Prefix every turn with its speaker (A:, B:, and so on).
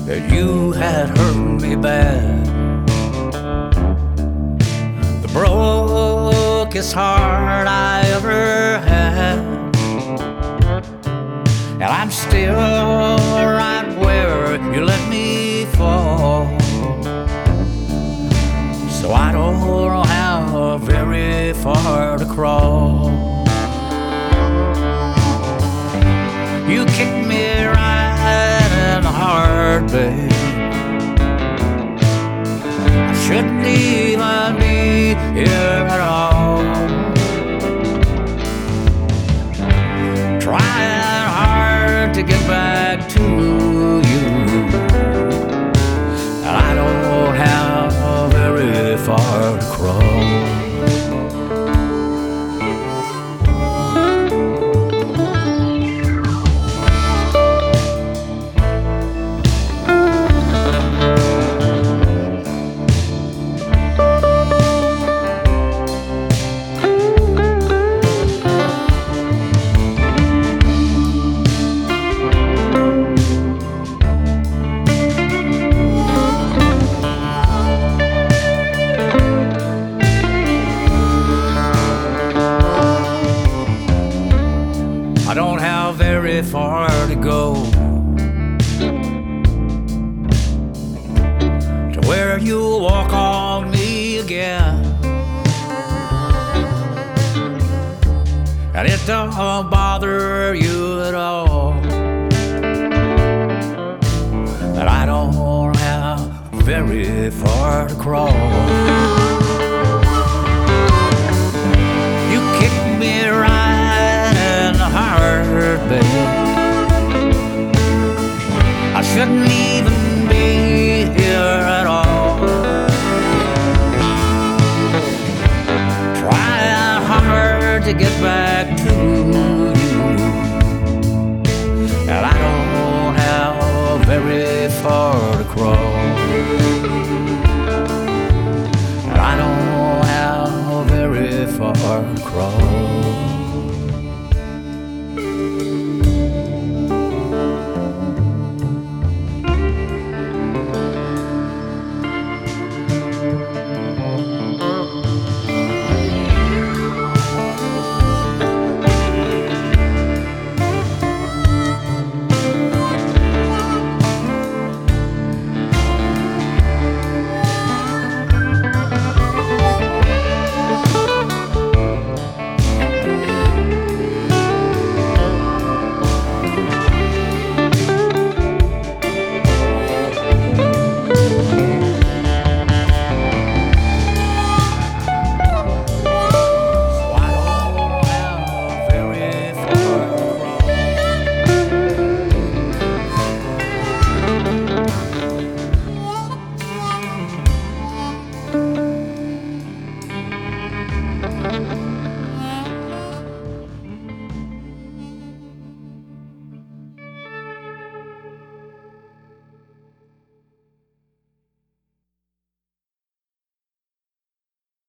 A: that you had hurt me bad. The brokest heart I ever had, and I'm still right where you let me fall. So I don't have very far to crawl. You kicked me right in the heart, babe. I shouldn't even be here at all. Trying hard to get back to you, and I don't have very far to crawl. I don't have very far to go to where you'll walk on me again, and it don't bother you at all that I don't have very far to crawl. You kicked me right in the heart, babe. I shouldn't even be here at all. Trying hard to get back